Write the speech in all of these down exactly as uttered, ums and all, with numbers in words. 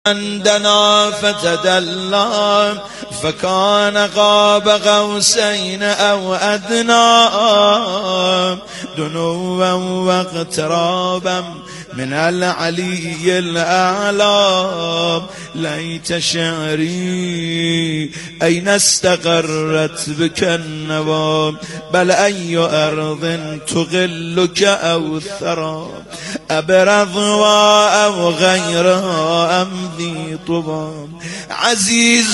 عندنا فتدلى فكان قاب قوسين أو أدنى دنوا واقترابا من العلي الأعلى. ليت شعري أين استقرت بك النوى بل أي أرض تغلك أو الثرى أبرضوا أو غيرها أم ذي طبى. عزيز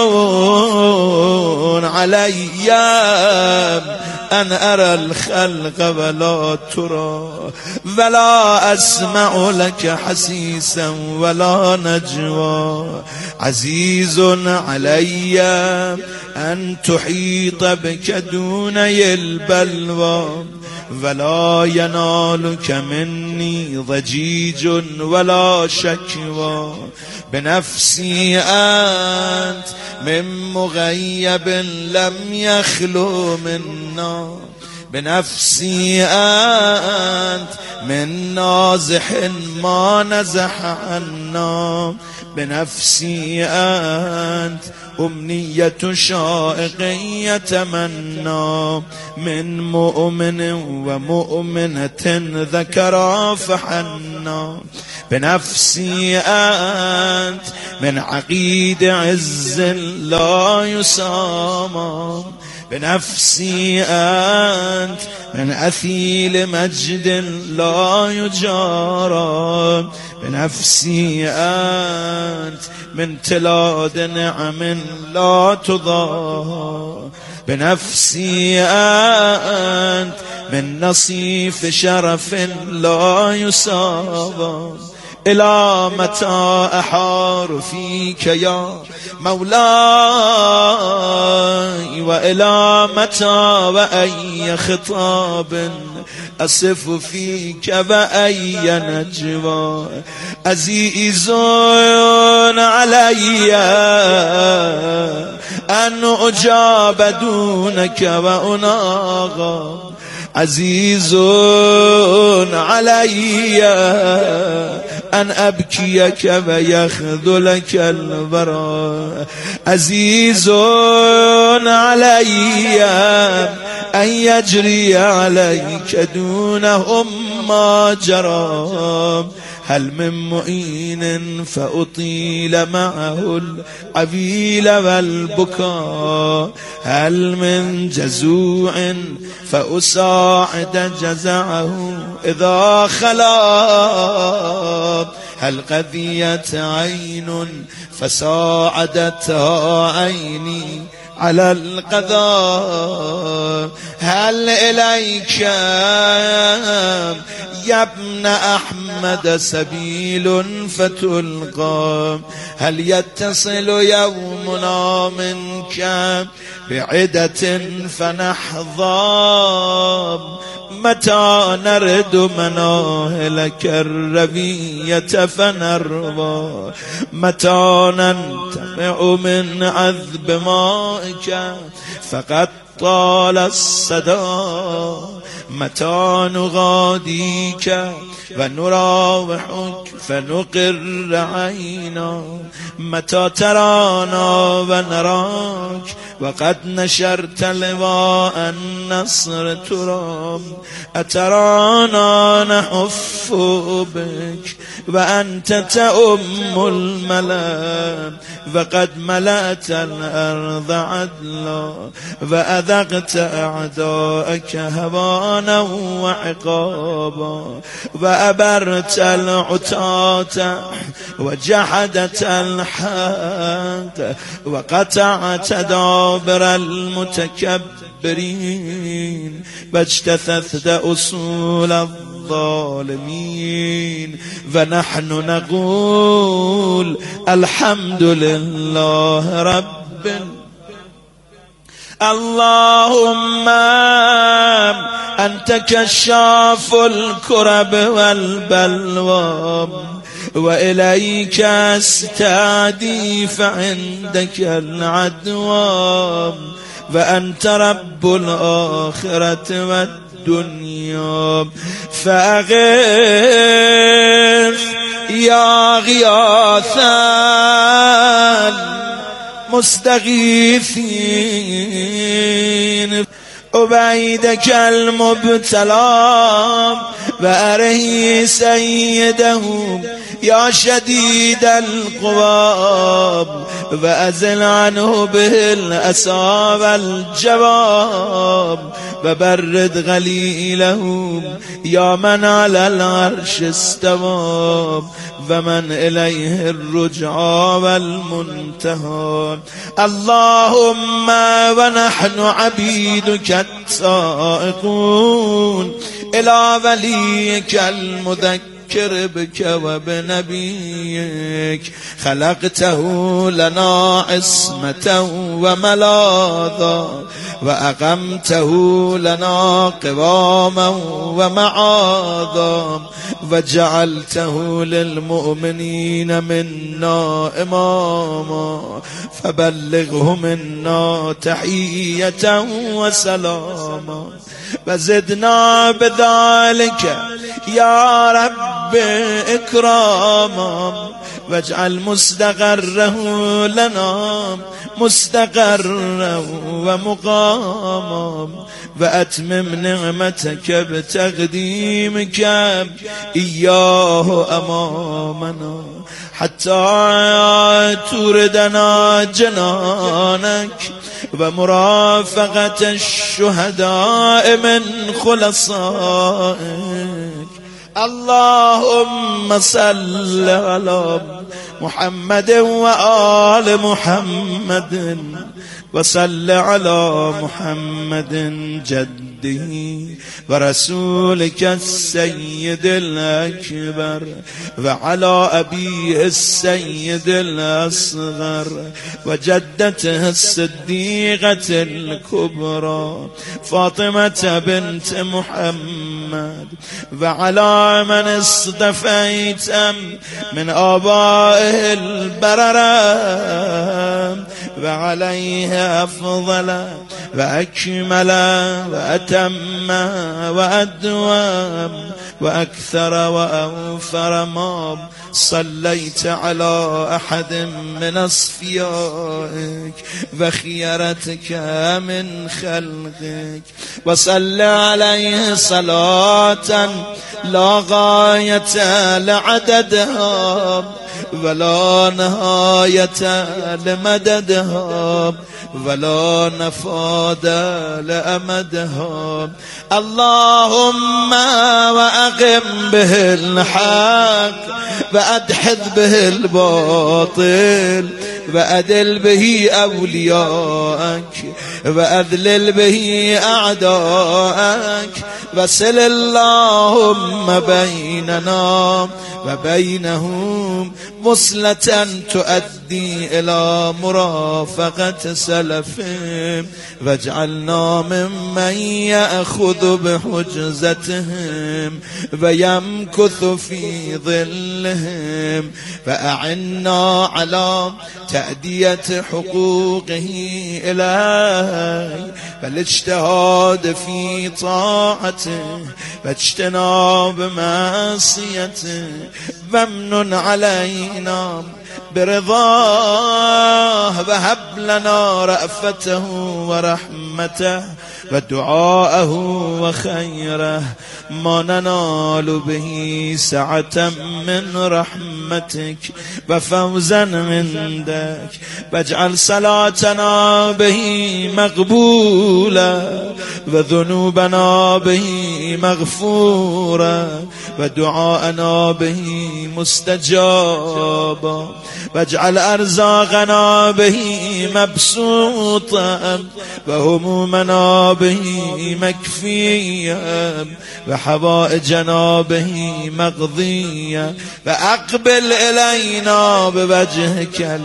علي أن أرى الخلق ولا ترى ولا أسمع لك حسيسا ولا نجوى. عزيز علي أن تحيط بك دوني البلوى ولا ينالك مني ضجيج ولا شكوى. بنفسي أنت من مغيب لم يخلو منا بنفسي أنت من نازح ما نزح عنا. بنفسي أنت أمنية شائق يتمنى من مؤمن ومؤمنة ذكرا فحنا. بنفسي أنت من عقيد عز لا يسامى. بنفسي أنت من أثيل مجد لا يجارى. بنفسي أنت من تلاد نعم لا تضاهى. بنفسي أنت من نصيف شرف لا يساوى. إلى متى أحار فيك يا مولاي وإلى متى وأي خطاب أصف فيك وأي نجوى. عزيز علي أن أجاب دونك وأناغى. عزيز علي أن أبكيك ويخذلك البراء. عزيز علي أن يجري عليك دونهم ما جرى. هل من معين فأطيل معه العويل والبكاء. هل من جزوع فأساعد جزعه إذا خلا. هل قذيت عين فساعدتها عيني على القضاء. هل إليك يا ابن أحمد سبيل فتلقى. هل يتصل يومنا منك بعدة فنحظى. متى نرد مناهلك الربية فنرضى. متى ننتفع من عذب مائك فقد طال الصدى. متى نغاديك ونراوحك فنقر عينا. متى ترانا ونراك وقد نشرت لواء النصر ترام. أترانا نحف بك وأنت تؤم الملا وقد ملأت الأرض عدلا. وأذقت أعداءك هوانا وعقابا. وأبرت العتاة وجحدت الحق وقطعت دابر المتكبرين. واجتثثت أصول الظالمين. ونحن نقول الحمد لله رب. اللهم أنت كشاف الكرب والبلوى وإليك استعدي فعندك العدوى. وأنت رب الآخرة والدنيا فأغث يا غياث المستغيثين عبيدك المبتلى وأره سيده يا شديد القواب وأزل عنه به الأسى والجواب وبرد غليله يا من على العرش استوى ومن إليه الرجعى والمنتهى. اللهم ونحن عبيدك التائقون إلى وليك المذكر بك وبنبيك خلقته لنا عصمة وملاذا وأقمته لنا قواما ومعاذا وجعلته للمؤمنين منا إماما فبلغه منا تحية وسلاما وزدنا بذلك يا رب إكراما واجعل مستقره لنا مستقرا ومقاما وأتمم نعمتك بتقديمك إياه أمامنا حتى توردنا جنانك ومرافقة الشهداء من خلصائك. اللهم صل على محمد وآل محمد وصل على محمد جده ورسولك السيد الأكبر وعلى أبيه السيد الأصغر وجدته الصديقة الكبرى فاطمة بنت محمد وعلى من اصطفيت من آبائه البررة وعليه أفضل وأكمل وأتم وأدوم وأكثر وأوفر ما صليت على أحد من أصفيائك وخيرتك من خلقك وصل عليه صلاة لا غاية لعددها ولا نهاية لمددها ولا نفاد لأمدها. اللهم وأقم به الحق وأدحض به الباطل وأدل به أولياءك وأذلل به أعداءك وصل اللهم بيننا وبينهم وصلة تؤدي إلى مرافقة سلفهم واجعلنا ممن يأخذ بحجزتهم ويمكث في ظلهم فأعنا على تأدية حقوقه إلهي فالاجتهاد في طاعته واجتناب معصيته وامنن علينا برضاه وهب لنا رأفته ورحمته ودعاءه وخيره ما ننال به سعة من رحمتك وفوزا عندك واجعل صلاتنا به مقبولا وذنوبنا به مغفورا ودعاءنا به مستجابا واجعل أرزاقنا به مبسوطا وهمومنا به مكفيا وحوائجنا به مقضيا فأقبل إلينا بوجهك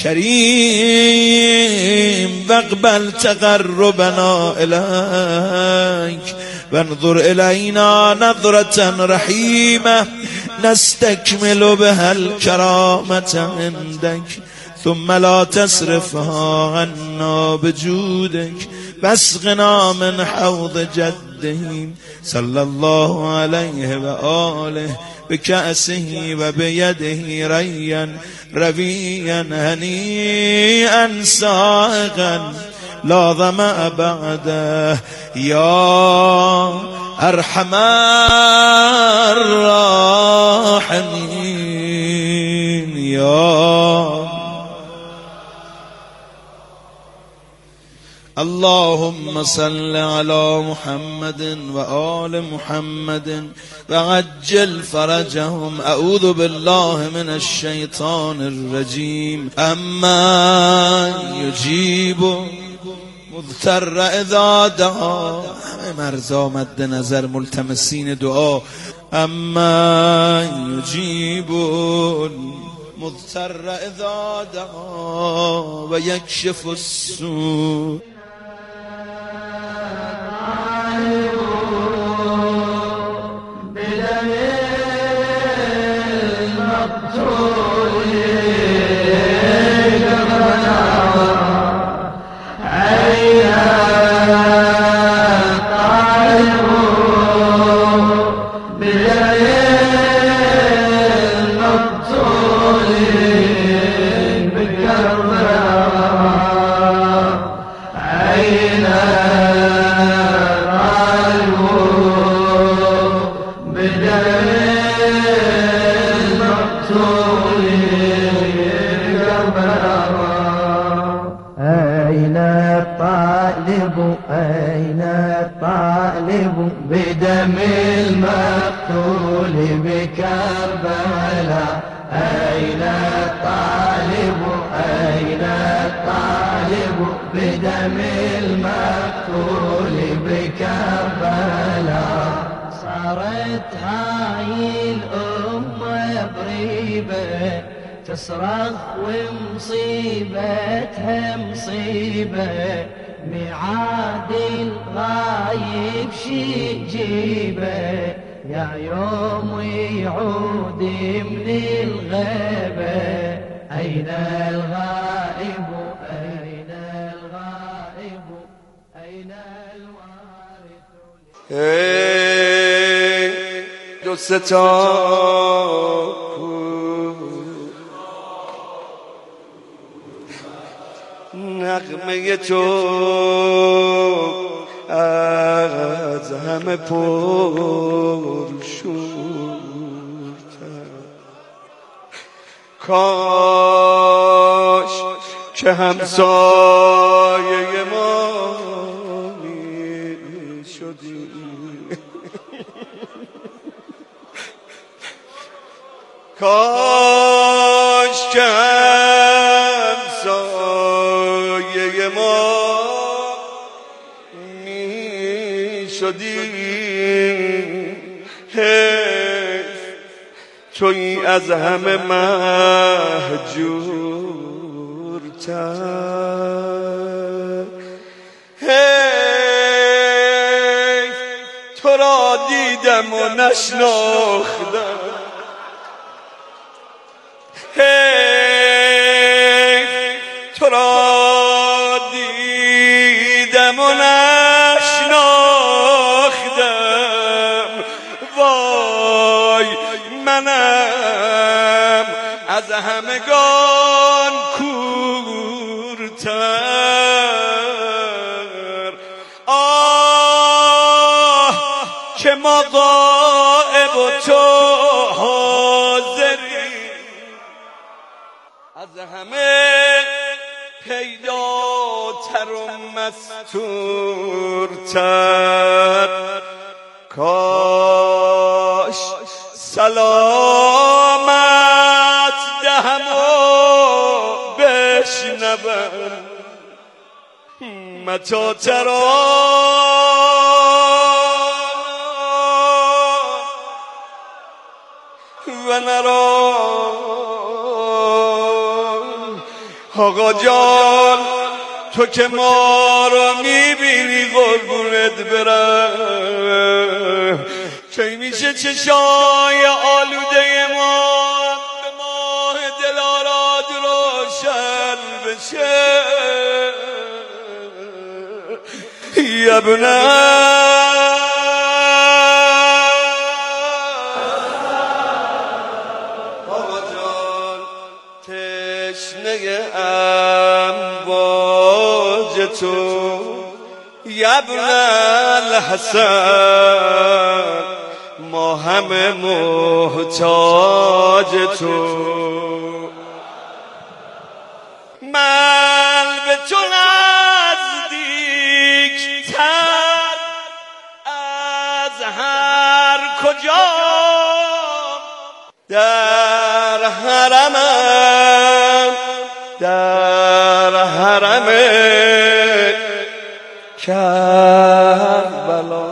الكريم واقبل تقربنا إليك وانظر إلينا نظرة رحيمة نستكمل بها الكرامة عندك ثم لا تصرفها عنا بجودك واسقنا من حوض جده صلى الله عليه وآله بكأسه وبيده ريا رويا هنيئا سائغا لا ظمأ بعده يا أرحم الراحمين يا اللهم صل على محمد وآل محمد وعجل فرجهم. أعوذ بالله من الشيطان الرجيم. أما يجيب مضطر اذا دعا. همه مرزا مد نظر ملتمسین دعا. اما یجیب مضطر اذا دعا و یکشف السوء. أين الطالب بدم المقتول بكربلاء. أين الطالب أين الطالب بدم المقتول بكربلاء. صارت هاي الأمة بريبة تصرخ ومصيبتها مصيبة. ميعاد الغايب شي جيبه يا يوم يعود من الغيبة. أين الغائب أين الغائب أين الوارث. ای دو ستا نغمه تو از همه پرشورتر. کاش که همسایه ما می شدی. کاش که همسایه ما می شدی. حیف تویی از همه مهجورتر. حیف تو را دیدم و نشناختم. حیف تو را دیدم و نشناختم. وای منم از همگان کورتر. آه که ما غائب و تو حاضری. از همه پیداتر و مستورتر. کاش سلامت دهم و بشنوم متی ترا و نرا. آقا جان تو که ما را میبینی قربونت برم. کی میشه چشای آلوده ما به ماه دلاراد روشن بشه. یبنه تشنه امواج تو ابن الحسن، ما همه محتاج تو. من به تو نزدیکتر از هر کجا، در حرمم در حرم کربلا.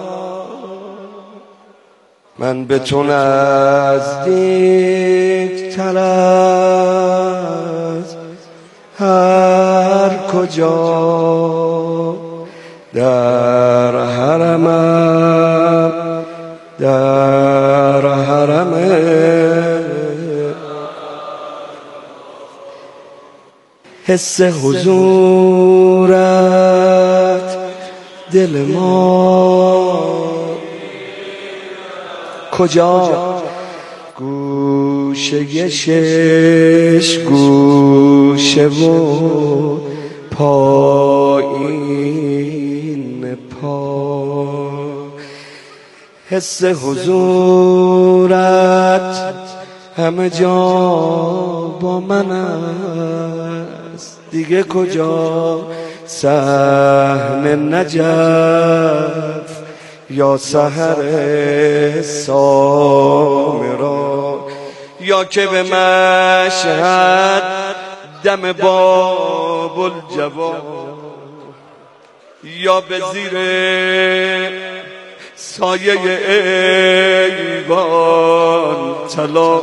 من به تو نزدیکتر از هر کجا، در حرمم در حرم حس حضورت دل ما کجا، گوشه شش گوشه و پایین پا، حس حضورت همه جا با من است، دیگه کجا صحن نجف یا سحر سامرا، یا که به مشهد دم باب الجواد، یا به زیر سایه ایوان طلا.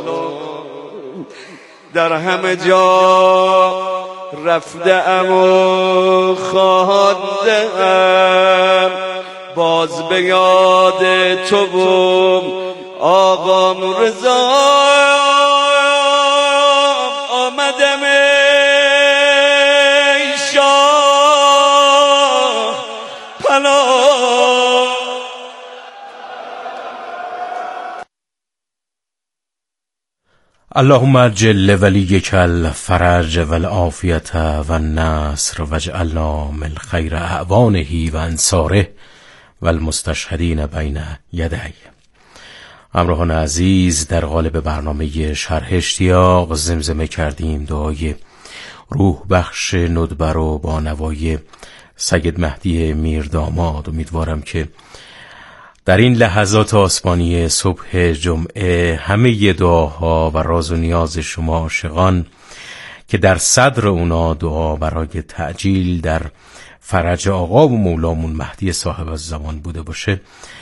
در همه جا رفته‌ام و خوانده‌ام، باز به یاد تو بوم آقام رضا. آمدم ای شاه پناه. اللهم عجل لولیک الفرج والعافیت والنصر واجعلنا من خیر اعوانه و انصاره والمستشهدین بین یدی. همراهان عزیز، در قالب برنامه شرح اشتیاق زمزمه کردیم دعای روح بخش ندبه رو با نوای سید مهدی میرداماد. امیدوارم که در این لحظات آسمانی صبح جمعه همه دعاها و راز و نیاز شما عاشقان که در صدر اونا دعا برای تعجیل در فرج آقا و مولامون مهدی صاحب الزمان بوده باشه،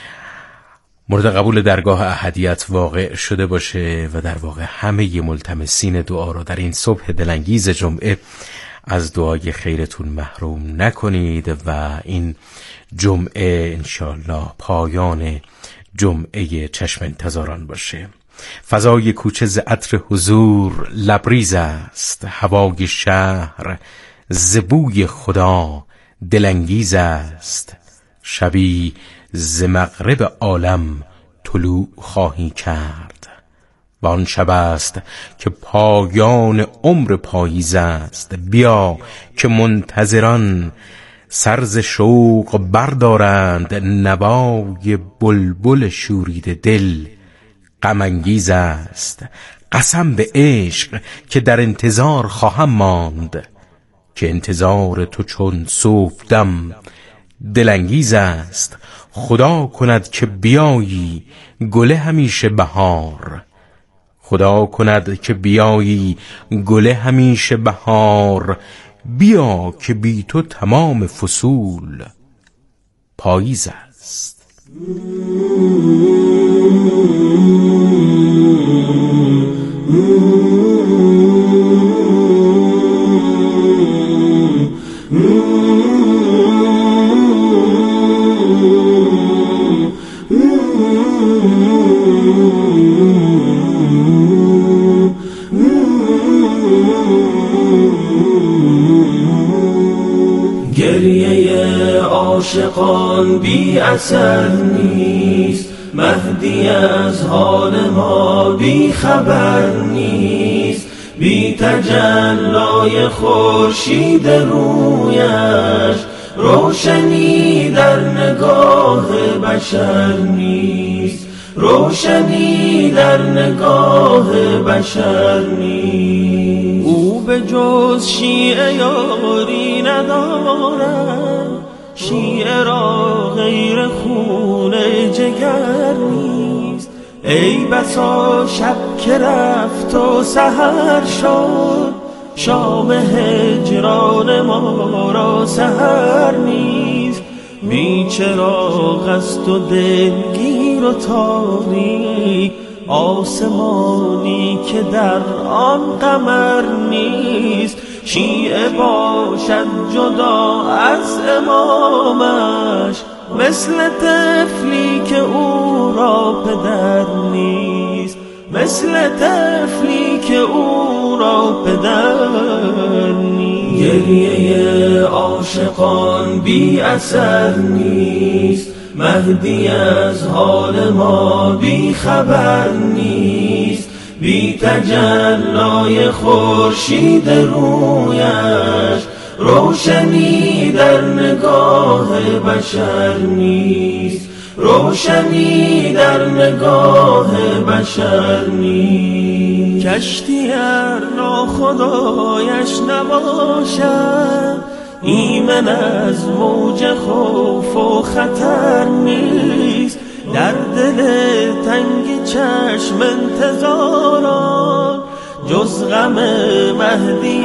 مورد قبول درگاه احدیت واقع شده باشه و در واقع همه ملتمسین دعا رو در این صبح دلانگیز جمعه از دعای خیرتون محروم نکنید و این جمعه انشالله پایان جمعه چشم انتظاران باشه. فضای کوچه ز عطر حضور لبریز است، هوای شهر ز بوی خدا دلانگیز است، شبی ز مغرب عالم طلوع خواهی کرد و آن شب است که پایان عمر پاییز است. بیا که منتظران سر ز شوق بردارند، نوای بلبل شورید دل غم انگیز است. قسم به عشق که در انتظار خواهم ماند، که انتظار تو چون صبحدم دلانگیز است. خدا کند که بیایی گله همیشه بهار، خدا کند که بیایی گله همیشه بهار. بیا که بی تو تمام فصول پاییز است. گریه عاشقان بی اثر نیست، مهدی از حال ما بی خبر نیست. بی تجلای خورشید رویش روشنی در نگاه بشر نیست، روشنی در نگاه بشر نیست. او به جز شیعه یاری ندارد، شیعه را غیر خون جگر نیست. ای بسا شب که رفت و سحر شد، شام هجران ما را سحر نیست. بی چراغ است و دلگیر و تاریک، آسمانی که در آن قمر نیست. شیعه باشد جدا از امامش، مثل طفلی که او را پدر نیست، مثل طفلی که او را پدر نیست. گریه عاشقان بی اثر نیست، مهدی از حال ما بی خبر نیست. بی تجلای خورشید رویش روشنی در نگاه بشر نیست، روشنی در نگاه بشر نیست. کشتی ار ناخدایش نباشد، ایمن از موج خوف و خطر نیست. در دل تنگ چشم انتظاران جز غم مهدی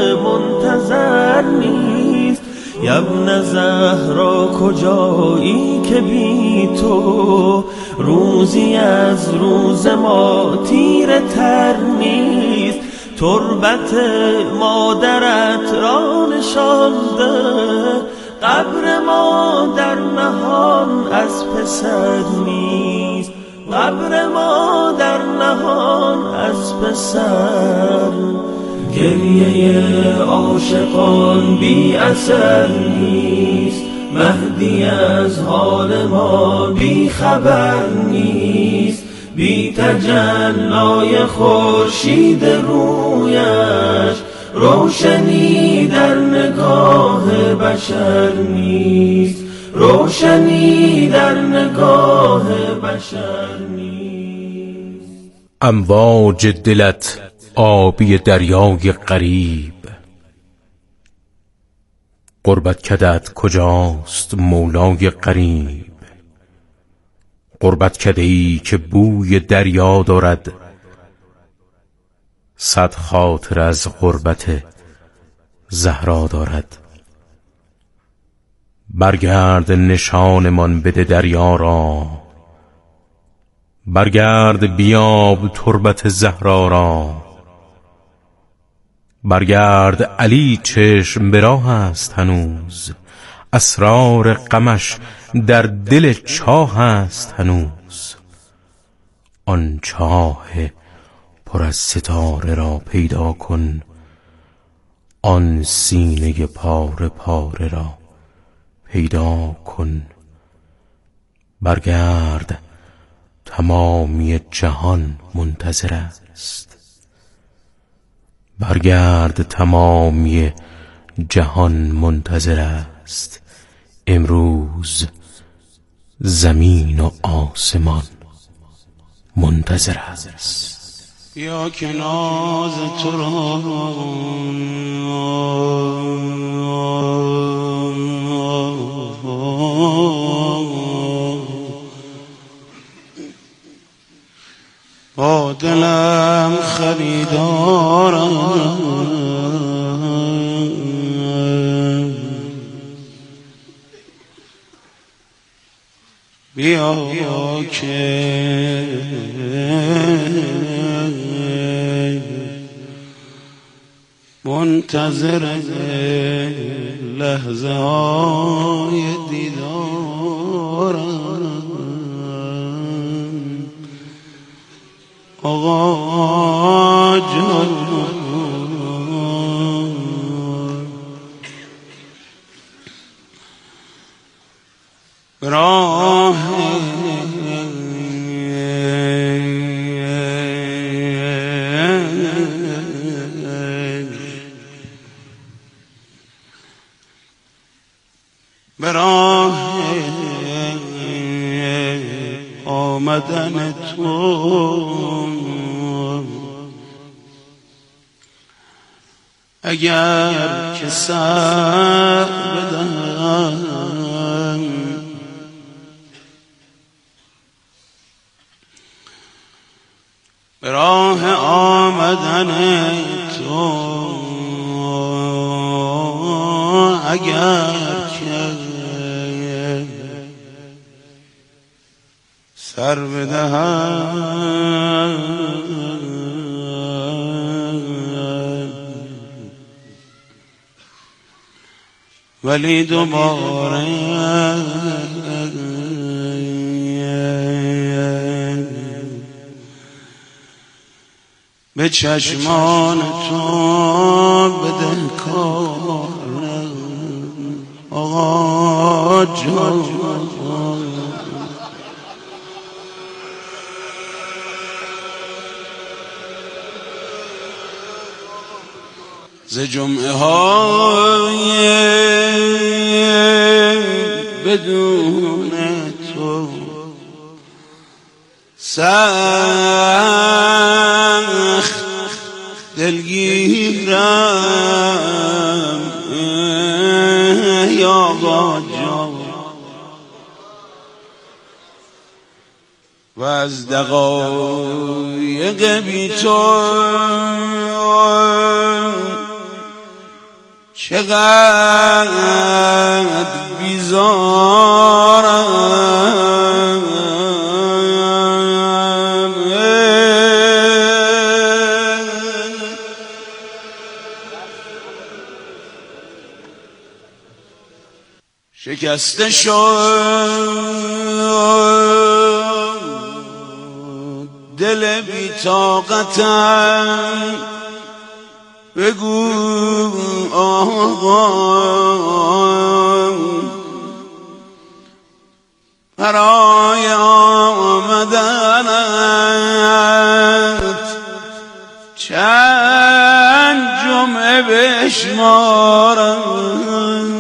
منتظر نیست. ابن زهرا کجایی که بی تو روزی از روز ما تیره تر نیست. تربت مادرت را نشانده، قبر ما در نهان از پسر نیست، قبر ما در نهان از پسر. گریه عاشقان بی اثر نیست، مهدی از حال ما بی خبر نیست. بی تجلای خورشید رویش روشنی در نگاه بشر نیست، روشنی در نگاه بشر نیست. امواج دلت آبی دریای غریب، غربت کدت کجاست مولای غریب. غربت کده‌ای که بوی دریا دارد، صد خاطر از غربت زهرا دارد. برگرد نشانمان بده دریا را، برگرد بیاب تربت زهرا را. برگرد علی چشم به راه است هنوز، اسرار غمش در دل چاه است هنوز. آن چاه پر از ستاره را پیدا کن، آن سینه پاره پاره را پیدا کن. برگرد تمامی جهان منتظر است، برگرد تمامی جهان منتظر است. امروز زمین و آسمان منتظر است. یا که ناز تو را با دلم خریدارم، بیا که منتظر لحظه های دیدارم. آقا جان راه به راه آمدن تو اگر که سر بدم به راه آمدن تو اگر که سر بدهم ولی دوباره به چشمان تو بدهکار آقا جان ز جمعه های بدون تو سخت دلگیرم یا آقا جان و از دقایق بی تو چقدر بیزارم شکسته شد دل بی طاقتم بگو آقا برای آمدنت چند جمعه بشمارم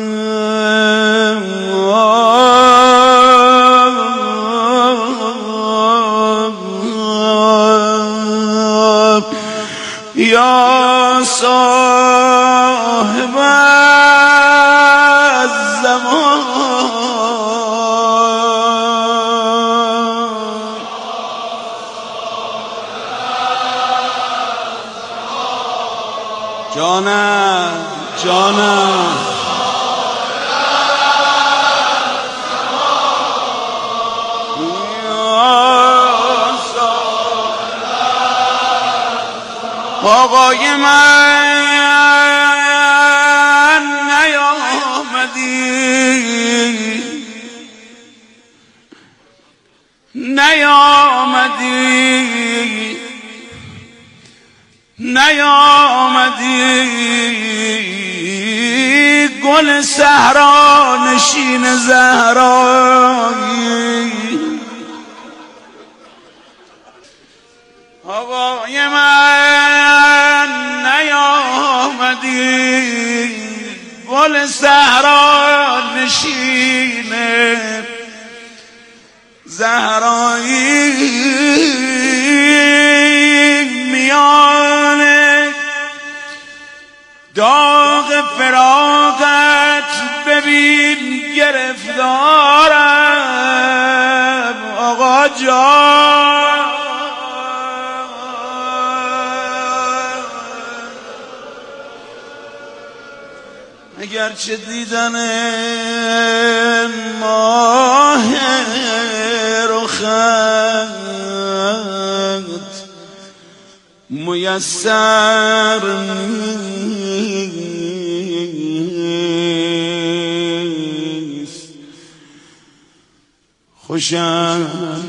یا صاحب الزمان جانم جانم آقای من نیامدی نیامدی نیامدی گل صحرا نشین زهرایی آقای من نیامدی گل صحرا نشین زهرایی میان داغ فراقت ببین گرفتارم آقا جان اگرچه دیدن ماه رخت میسر نیست خوشم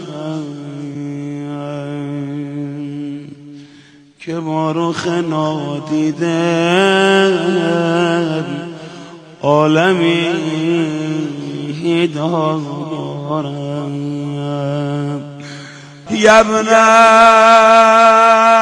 که با رخ نادیده عالمی دارم یبنه